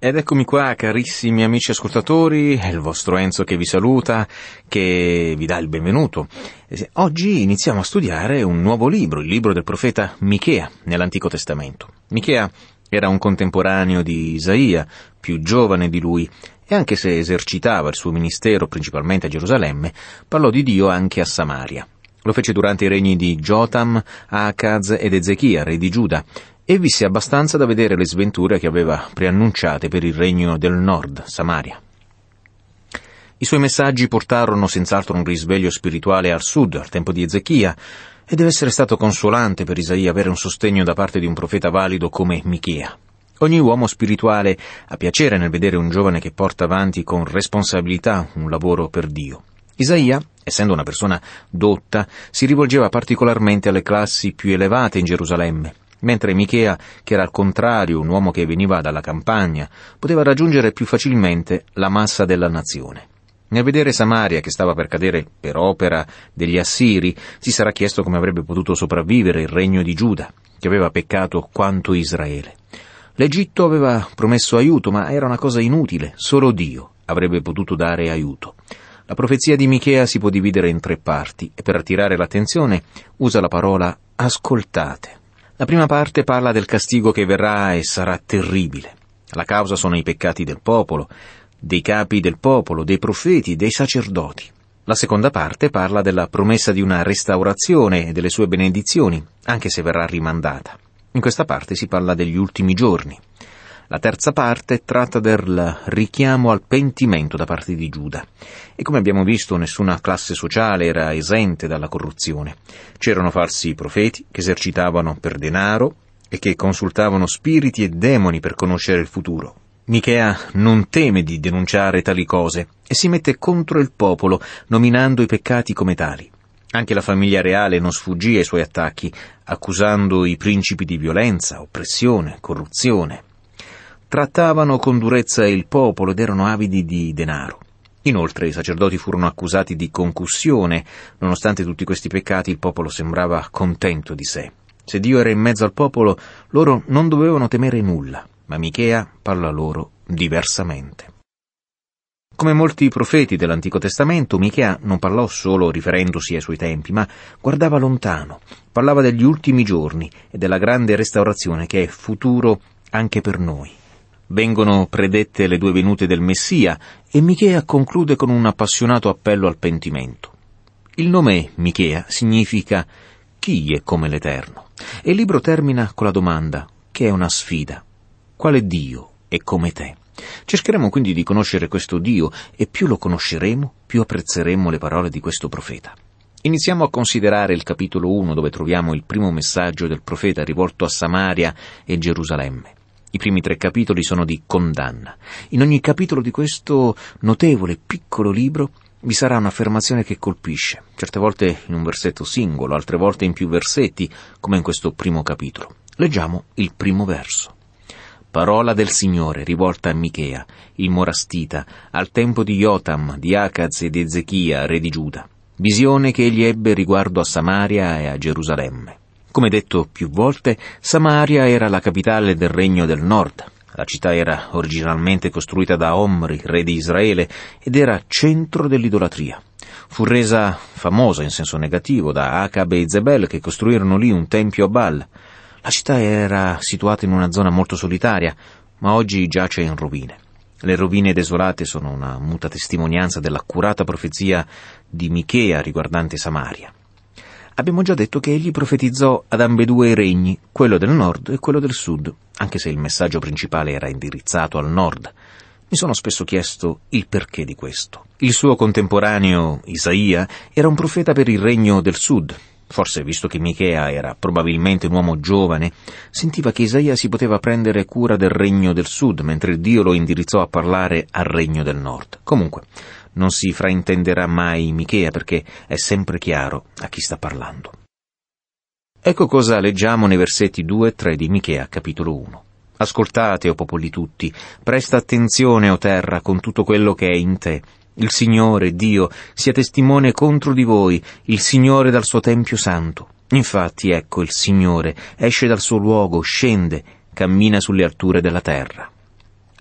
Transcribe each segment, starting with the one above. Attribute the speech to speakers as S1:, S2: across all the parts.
S1: Ed eccomi qua, carissimi amici ascoltatori, è il vostro Enzo che vi saluta, che vi dà il benvenuto. Oggi iniziamo a studiare un nuovo libro, il libro del profeta Michea, nell'Antico Testamento. Michea era un contemporaneo di Isaia, più giovane di lui, e anche se esercitava il suo ministero principalmente a Gerusalemme, parlò di Dio anche a Samaria. Lo fece durante i regni di Jotam, Acaz ed Ezechia, re di Giuda, e visse abbastanza da vedere le sventure che aveva preannunciate per il regno del nord, Samaria. I suoi messaggi portarono senz'altro un risveglio spirituale al sud, al tempo di Ezechia, e deve essere stato consolante per Isaia avere un sostegno da parte di un profeta valido come Michea. Ogni uomo spirituale ha piacere nel vedere un giovane che porta avanti con responsabilità un lavoro per Dio. Isaia, essendo una persona dotta, si rivolgeva particolarmente alle classi più elevate in Gerusalemme, mentre Michea, che era al contrario un uomo che veniva dalla campagna, poteva raggiungere più facilmente la massa della nazione. Nel vedere Samaria che stava per cadere per opera degli Assiri, si sarà chiesto come avrebbe potuto sopravvivere il regno di Giuda, che aveva peccato quanto Israele. L'Egitto aveva promesso aiuto, ma era una cosa inutile, solo Dio avrebbe potuto dare aiuto. La profezia di Michea si può dividere in 3 parti, e per attirare l'attenzione usa la parola ascoltate. La prima parte parla del castigo che verrà e sarà terribile. La causa sono i peccati del popolo, dei capi del popolo, dei profeti, dei sacerdoti. La seconda parte parla della promessa di una restaurazione e delle sue benedizioni, anche se verrà rimandata. In questa parte si parla degli ultimi giorni. La terza parte tratta del richiamo al pentimento da parte di Giuda. E come abbiamo visto, nessuna classe sociale era esente dalla corruzione. C'erano falsi profeti che esercitavano per denaro e che consultavano spiriti e demoni per conoscere il futuro. Michea non teme di denunciare tali cose e si mette contro il popolo, nominando i peccati come tali. Anche la famiglia reale non sfuggì ai suoi attacchi, accusando i principi di violenza, oppressione, corruzione. Trattavano con durezza il popolo ed erano avidi di denaro. Inoltre i sacerdoti furono accusati di concussione. Nonostante tutti questi peccati, il popolo sembrava contento di sé. Se Dio era in mezzo al popolo, loro non dovevano temere nulla, ma Michea parla loro diversamente. Come molti profeti dell'Antico Testamento, Michea non parlò solo riferendosi ai suoi tempi, ma guardava lontano, parlava degli ultimi giorni e della grande restaurazione che è futuro anche per noi. Vengono predette le 2 venute del Messia e Michea conclude con un appassionato appello al pentimento. Il nome Michea significa chi è come l'Eterno e il libro termina con la domanda, che è una sfida: quale Dio è come te? Cercheremo quindi di conoscere questo Dio e più lo conosceremo, più apprezzeremo le parole di questo profeta. Iniziamo a considerare il capitolo 1, dove troviamo il primo messaggio del profeta rivolto a Samaria e Gerusalemme. I primi 3 capitoli sono di condanna. In ogni capitolo di questo notevole piccolo libro vi sarà un'affermazione che colpisce, certe volte in un versetto singolo, altre volte in più versetti, come in questo primo capitolo. Leggiamo il primo verso. Parola del Signore rivolta a Michea, il morastita, al tempo di Jotam, di Acaz e di Ezechia, re di Giuda. Visione che egli ebbe riguardo a Samaria e a Gerusalemme. Come detto più volte, Samaria era la capitale del regno del nord. La città era originalmente costruita da Omri, re di Israele, ed era centro dell'idolatria. Fu resa famosa in senso negativo da Acab e Izebel, che costruirono lì un tempio a Baal. La città era situata in una zona molto solitaria, ma oggi giace in rovine. Le rovine desolate sono una muta testimonianza dell'accurata profezia di Michea riguardante Samaria. Abbiamo già detto che egli profetizzò ad ambedue i regni, quello del nord e quello del sud, anche se il messaggio principale era indirizzato al nord. Mi sono spesso chiesto il perché di questo. Il suo contemporaneo, Isaia, era un profeta per il regno del sud. Forse, visto che Michea era probabilmente un uomo giovane, sentiva che Isaia si poteva prendere cura del regno del sud, mentre Dio lo indirizzò a parlare al regno del nord. Comunque, non si fraintenderà mai Michea, perché è sempre chiaro a chi sta parlando. Ecco cosa leggiamo nei versetti 2 e 3 di Michea, capitolo 1. Ascoltate, o popoli tutti, presta attenzione, o terra, con tutto quello che è in te. Il Signore, Dio, sia testimone contro di voi, il Signore dal suo tempio santo. Infatti, ecco, il Signore esce dal suo luogo, scende, cammina sulle alture della terra.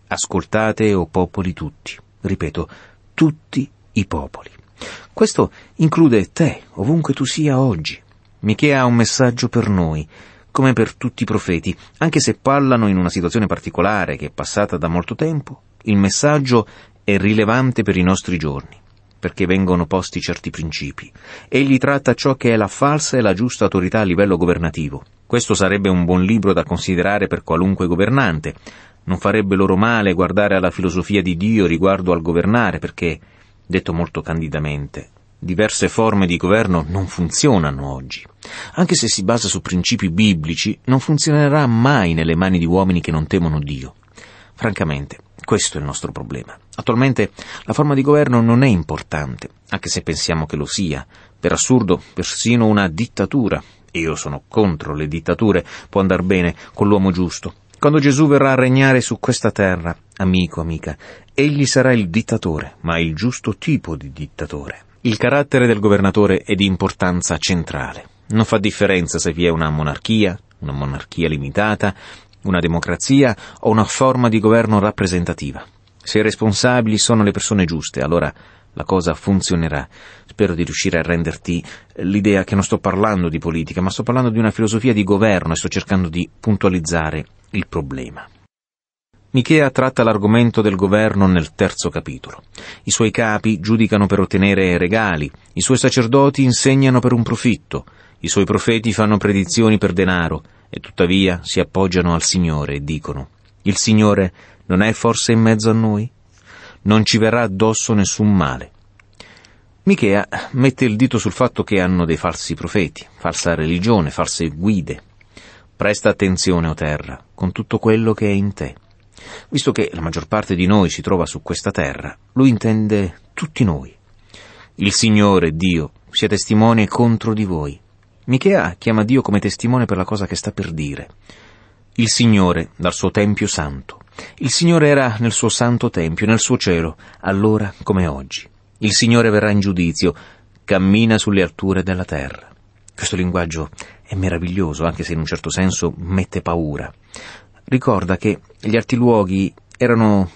S1: Ascoltate, o popoli tutti. Ripeto, tutti i popoli. Questo include te, ovunque tu sia oggi. Michea ha un messaggio per noi, come per tutti i profeti, anche se parlano in una situazione particolare che è passata da molto tempo. Il messaggio è rilevante per i nostri giorni, perché vengono posti certi principi. Egli tratta ciò che è la falsa e la giusta autorità a livello governativo. Questo sarebbe un buon libro da considerare per qualunque governante. Non farebbe loro male guardare alla filosofia di Dio riguardo al governare, perché, detto molto candidamente, diverse forme di governo non funzionano oggi. Anche se si basa su principi biblici, non funzionerà mai nelle mani di uomini che non temono Dio. Francamente, questo è il nostro problema. Attualmente la forma di governo non è importante, anche se pensiamo che lo sia. Per assurdo, persino una dittatura, e io sono contro le dittature, può andar bene con l'uomo giusto. Quando Gesù verrà a regnare su questa terra, amico, amica, egli sarà il dittatore, ma il giusto tipo di dittatore. Il carattere del governatore è di importanza centrale. Non fa differenza se vi è una monarchia limitata, una democrazia o una forma di governo rappresentativa. Se i responsabili sono le persone giuste, allora la cosa funzionerà. Spero di riuscire a renderti l'idea che non sto parlando di politica, ma sto parlando di una filosofia di governo e sto cercando di puntualizzare il problema. Michea tratta l'argomento del governo nel 3° capitolo. I suoi capi giudicano per ottenere regali, i suoi sacerdoti insegnano per un profitto, i suoi profeti fanno predizioni per denaro, e tuttavia si appoggiano al Signore e dicono: «Il Signore non è forse in mezzo a noi? Non ci verrà addosso nessun male». Michea mette il dito sul fatto che hanno dei falsi profeti, falsa religione, false guide. Presta attenzione, o terra, con tutto quello che è in te. Visto che la maggior parte di noi si trova su questa terra, lui intende tutti noi. Il Signore, Dio, sia testimone contro di voi. Michea chiama Dio come testimone per la cosa che sta per dire. Il Signore dal suo Tempio Santo. Il Signore era nel suo santo Tempio, nel suo cielo, allora come oggi. Il Signore verrà in giudizio, cammina sulle alture della terra. Questo linguaggio è meraviglioso, anche se in un certo senso mette paura. Ricorda che gli alti luoghi erano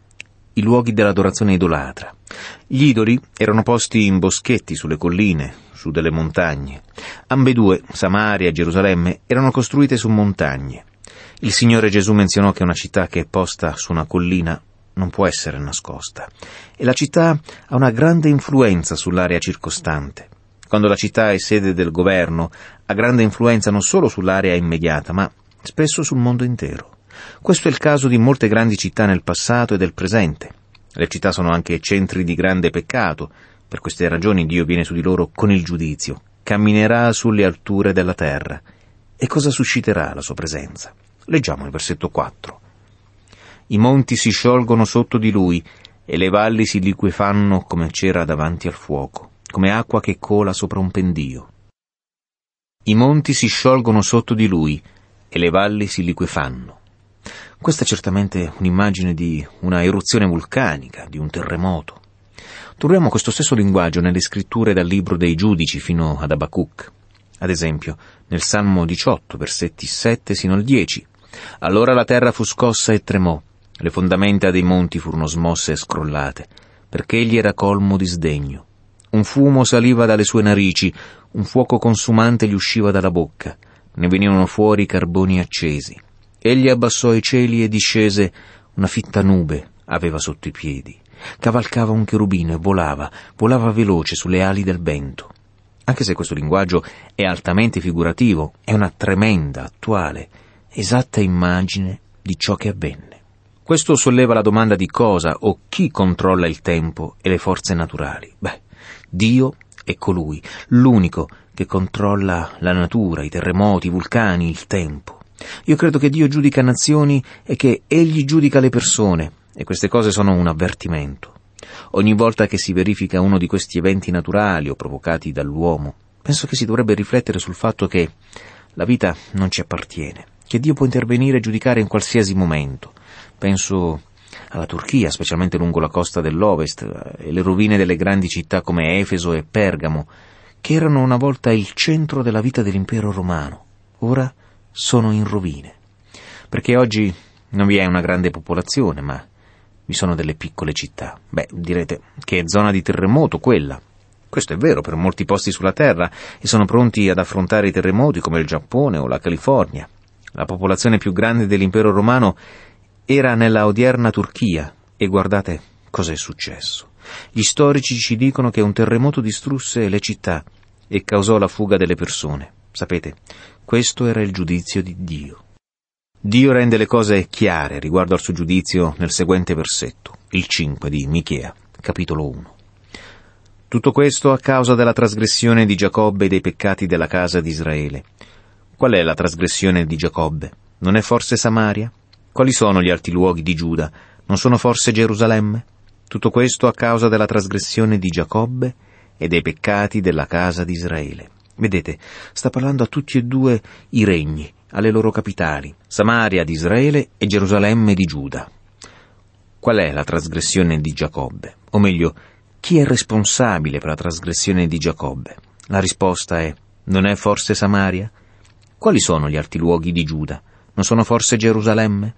S1: i luoghi dell'adorazione idolatra. Gli idoli erano posti in boschetti sulle colline, su delle montagne. Ambedue, Samaria e Gerusalemme, erano costruite su montagne. Il Signore Gesù menzionò che una città che è posta su una collina non può essere nascosta, e la città ha una grande influenza sull'area circostante. Quando la città è sede del governo, ha grande influenza non solo sull'area immediata, ma spesso sul mondo intero. Questo è il caso di molte grandi città nel passato e del presente. Le città sono anche centri di grande peccato. Per queste ragioni Dio viene su di loro con il giudizio. Camminerà sulle alture della terra. E cosa susciterà la sua presenza? Leggiamo il versetto 4. I monti si sciolgono sotto di lui, e le valli si liquefanno come cera davanti al fuoco, come acqua che cola sopra un pendio. I monti si sciolgono sotto di lui, e le valli si liquefanno. Questa è certamente un'immagine di una eruzione vulcanica, di un terremoto. Troviamo questo stesso linguaggio nelle scritture dal libro dei Giudici fino ad Abacuc. Ad esempio, nel Salmo 18, versetti 7 sino al 10. Allora la terra fu scossa e tremò, le fondamenta dei monti furono smosse e scrollate, perché egli era colmo di sdegno. Un fumo saliva dalle sue narici, un fuoco consumante gli usciva dalla bocca, ne venivano fuori carboni accesi. Egli abbassò i cieli e discese, una fitta nube aveva sotto i piedi. Cavalcava un cherubino e volava veloce sulle ali del vento. Anche se questo linguaggio è altamente figurativo, è una tremenda, attuale, esatta immagine di ciò che avvenne. Questo solleva la domanda di cosa o chi controlla il tempo e le forze naturali. Dio è colui, l'unico che controlla la natura, i terremoti, i vulcani, il tempo. Io credo che Dio giudica nazioni e che Egli giudica le persone, e queste cose sono un avvertimento. Ogni volta che si verifica uno di questi eventi naturali o provocati dall'uomo, penso che si dovrebbe riflettere sul fatto che la vita non ci appartiene, che Dio può intervenire e giudicare in qualsiasi momento. Penso alla Turchia, specialmente lungo la costa dell'Ovest, e le rovine delle grandi città come Efeso e Pergamo, che erano una volta il centro della vita dell'impero romano. Ora sono in rovine. Perché oggi Non vi è una grande popolazione, ma vi sono delle piccole città. Beh, direte che è zona di terremoto quella. Questo è vero per molti posti sulla Terra e sono pronti ad affrontare i terremoti come il Giappone o la California. La popolazione più grande dell'impero romano era nella odierna Turchia e guardate cosa è successo. Gli storici ci dicono che un terremoto distrusse le città e causò la fuga delle persone. Sapete, questo era il giudizio di Dio. Dio rende le cose chiare riguardo al suo giudizio nel seguente versetto, il 5 di Michea, capitolo 1. Tutto questo a causa della trasgressione di Giacobbe e dei peccati della casa di Israele. Qual è la trasgressione di Giacobbe? Non è forse Samaria? Quali sono gli alti luoghi di Giuda? Non sono forse Gerusalemme? Tutto questo a causa della trasgressione di Giacobbe e dei peccati della casa di Israele. Vedete, sta parlando a tutti e due i regni, alle loro capitali, Samaria di Israele e Gerusalemme di Giuda. Qual è la trasgressione di Giacobbe? O meglio, chi è responsabile per la trasgressione di Giacobbe? La risposta è: non è forse Samaria? Quali sono gli alti luoghi di Giuda? Non sono forse Gerusalemme?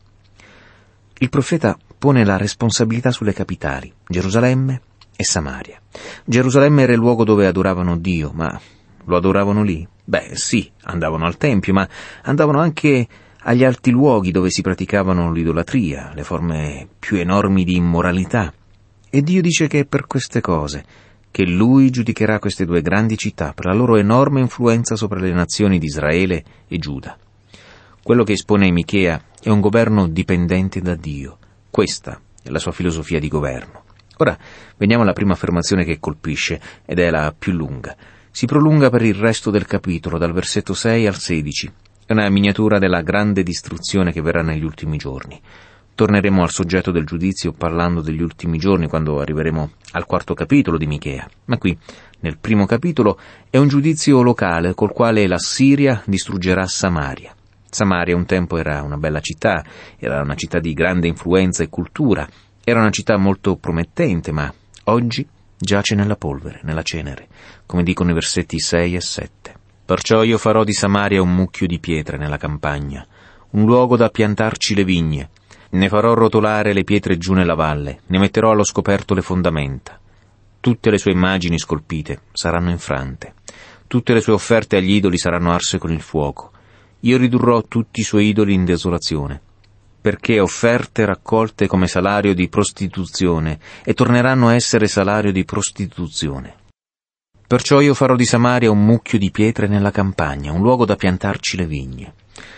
S1: Il profeta pone la responsabilità sulle capitali, Gerusalemme e Samaria. Gerusalemme era il luogo dove adoravano Dio, ma lo adoravano lì? Beh, sì, andavano al Tempio, ma andavano anche agli alti luoghi dove si praticavano l'idolatria, le forme più enormi di immoralità. E Dio dice che è per queste cose che Lui giudicherà queste due grandi città per la loro enorme influenza sopra le nazioni di Israele e Giuda. Quello che espone Michea è un governo dipendente da Dio. Questa è la sua filosofia di governo. Ora, veniamo alla prima affermazione che colpisce, ed è la più lunga. Si prolunga per il resto del capitolo, dal versetto 6 al 16. È una miniatura della grande distruzione che verrà negli ultimi giorni. Torneremo al soggetto del giudizio parlando degli ultimi giorni quando arriveremo al quarto capitolo di Michea. Ma qui, nel primo capitolo, è un giudizio locale col quale la Siria distruggerà Samaria. Samaria un tempo era una bella città, era una città di grande influenza e cultura, era una città molto promettente, ma oggi giace nella polvere, nella cenere, come dicono i versetti 6 e 7. Perciò io farò di Samaria un mucchio di pietre nella campagna, un luogo da piantarci le vigne. Ne farò rotolare le pietre giù nella valle, ne metterò allo scoperto le fondamenta. Tutte le sue immagini scolpite saranno infrante, tutte le sue offerte agli idoli saranno arse con il fuoco. Io ridurrò tutti i suoi idoli in desolazione, perché offerte raccolte come salario di prostituzione, e torneranno a essere salario di prostituzione. Perciò io farò di Samaria un mucchio di pietre nella campagna, un luogo da piantarci le vigne.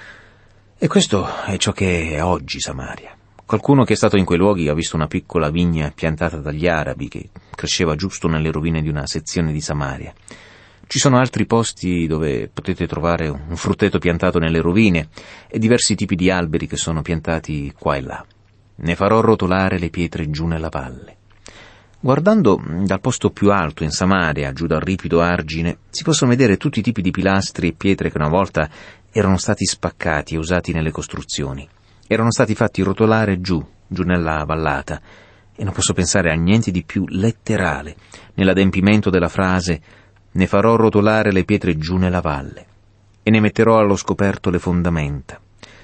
S1: E questo è ciò che è oggi Samaria. Qualcuno che è stato in quei luoghi ha visto una piccola vigna piantata dagli arabi che cresceva giusto nelle rovine di una sezione di Samaria. Ci sono altri posti dove potete trovare un frutteto piantato nelle rovine e diversi tipi di alberi che sono piantati qua e là. Ne farò rotolare le pietre giù nella valle. Guardando dal posto più alto in Samaria, giù dal ripido argine, si possono vedere tutti i tipi di pilastri e pietre che una volta erano stati spaccati e usati nelle costruzioni. Erano stati fatti rotolare giù nella vallata, e non posso pensare a niente di più letterale nell'adempimento della frase «Ne farò rotolare le pietre giù nella valle e ne metterò allo scoperto le fondamenta».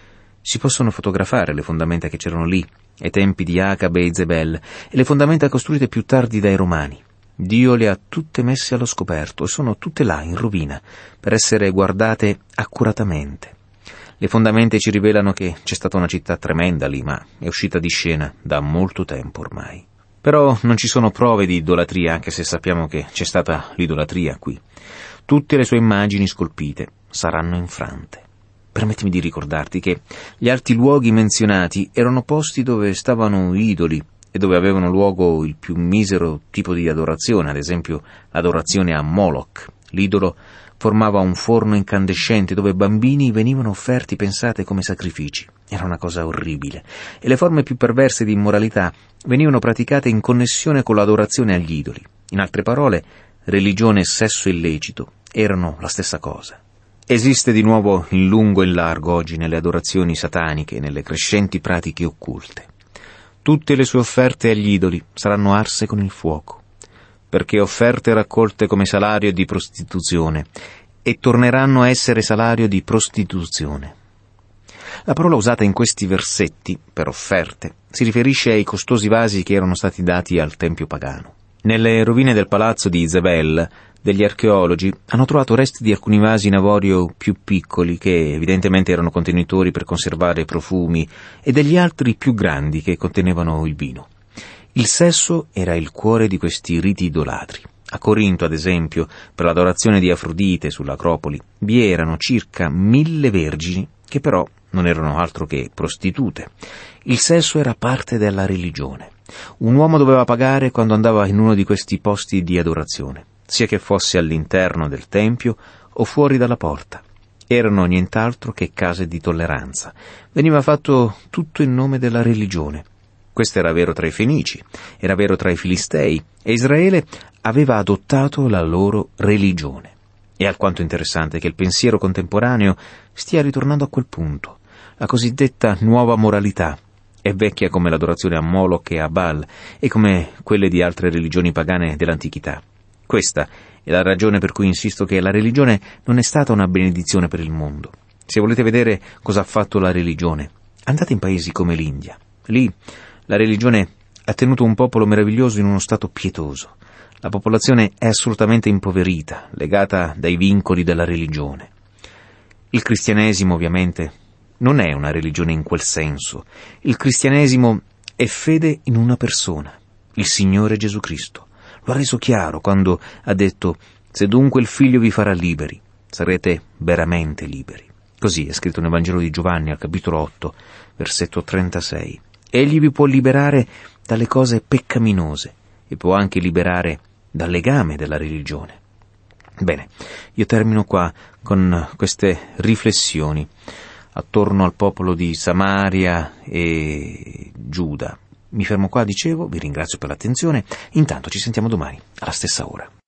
S1: Si possono fotografare le fondamenta che c'erano lì, ai tempi di Acabe e Izebel, e le fondamenta costruite più tardi dai Romani. Dio le ha tutte messe allo scoperto e sono tutte là, in rovina, per essere guardate accuratamente. Le fondamenta ci rivelano che c'è stata una città tremenda lì, ma è uscita di scena da molto tempo ormai. Però non ci sono prove di idolatria, anche se sappiamo che c'è stata l'idolatria qui. Tutte le sue immagini scolpite saranno infrante. Permettimi di ricordarti che gli alti luoghi menzionati erano posti dove stavano idoli e dove avevano luogo il più misero tipo di adorazione, ad esempio l'adorazione a Moloch. L'idolo formava un forno incandescente dove bambini venivano offerti, pensate, come sacrifici. Era una cosa orribile. E le forme più perverse di immoralità venivano praticate in connessione con l'adorazione agli idoli. In altre parole, religione e sesso illecito erano la stessa cosa. Esiste di nuovo in lungo e in largo oggi nelle adorazioni sataniche e nelle crescenti pratiche occulte. Tutte le sue offerte agli idoli saranno arse con il fuoco, perché offerte raccolte come salario di prostituzione, e torneranno a essere salario di prostituzione. La parola usata in questi versetti, per offerte, si riferisce ai costosi vasi che erano stati dati al tempio pagano. Nelle rovine del palazzo di Isabel, degli archeologi hanno trovato resti di alcuni vasi in avorio più piccoli, che evidentemente erano contenitori per conservare profumi, e degli altri più grandi che contenevano il vino. Il sesso era il cuore di questi riti idolatri. A Corinto, ad esempio, per l'adorazione di Afrodite sull'Acropoli, vi erano circa 1000 vergini che però non erano altro che prostitute. Il sesso era parte della religione. Un uomo doveva pagare quando andava in uno di questi posti di adorazione, sia che fosse all'interno del tempio o fuori dalla porta. Erano nient'altro che case di tolleranza. Veniva fatto tutto in nome della religione. Questo era vero tra i Fenici, era vero tra i Filistei, e Israele aveva adottato la loro religione. È alquanto interessante che il pensiero contemporaneo stia ritornando a quel punto. La cosiddetta nuova moralità è vecchia come l'adorazione a Moloch e a Baal e come quelle di altre religioni pagane dell'antichità. Questa è la ragione per cui insisto che la religione non è stata una benedizione per il mondo. Se volete vedere cosa ha fatto la religione, andate in paesi come l'India. Lì la religione ha tenuto un popolo meraviglioso in uno stato pietoso. La popolazione è assolutamente impoverita, legata dai vincoli della religione. Il cristianesimo, ovviamente, non è una religione in quel senso. Il cristianesimo è fede in una persona, il Signore Gesù Cristo. Lo ha reso chiaro quando ha detto: «Se dunque il Figlio vi farà liberi, sarete veramente liberi». Così è scritto nel Vangelo di Giovanni, al capitolo 8, versetto 36. Egli vi può liberare dalle cose peccaminose e può anche liberare dal legame della religione. Bene, io termino qua con queste riflessioni attorno al popolo di Samaria e Giuda. Mi fermo qua, dicevo, vi ringrazio per l'attenzione, intanto ci sentiamo domani, alla stessa ora.